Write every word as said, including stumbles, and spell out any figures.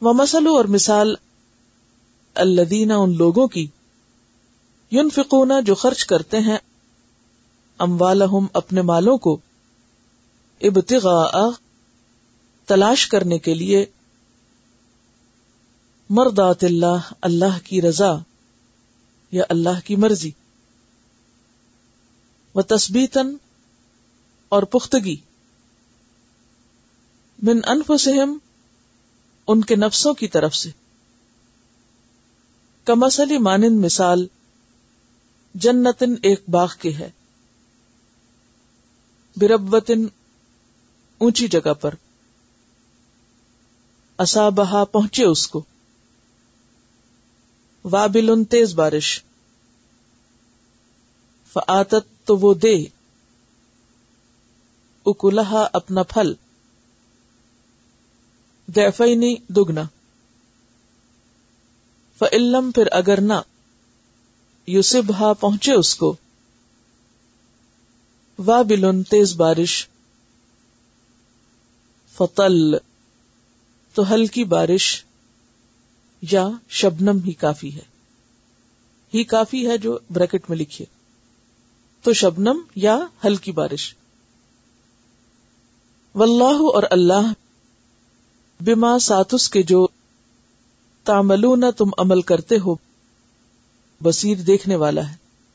ومثل اور مثال الذین ان لوگوں کی ينفقون جو خرچ کرتے ہیں اموالہم اپنے مالوں کو ابتغاء تلاش کرنے کے لیے مرضات اللہ اللہ کی رضا یا اللہ کی مرضی وتثبیتاً اور پختگی من انفسہم ان کے نفسوں کی طرف سے کمثل مانند مثال جنتن ایک باغ کے ہے بربوتن اونچی جگہ پر اصابہا پہنچے اس کو وابل تیز بارش فآتت تو وہ دے اکلہا اپنا پھل ضعفین دگنا فعلم پھر اگر نہ یصبھا پہنچے اس کو وابل تیز بارش فطل تو ہلکی بارش یا شبنم ہی کافی ہے ہی کافی ہے جو بریکٹ میں لکھیے تو شبنم یا ہلکی بارش واللہ اور اللہ بما ساتھ اس کے جو تعملون تم عمل کرتے ہو بصیر دیکھنے والا ہے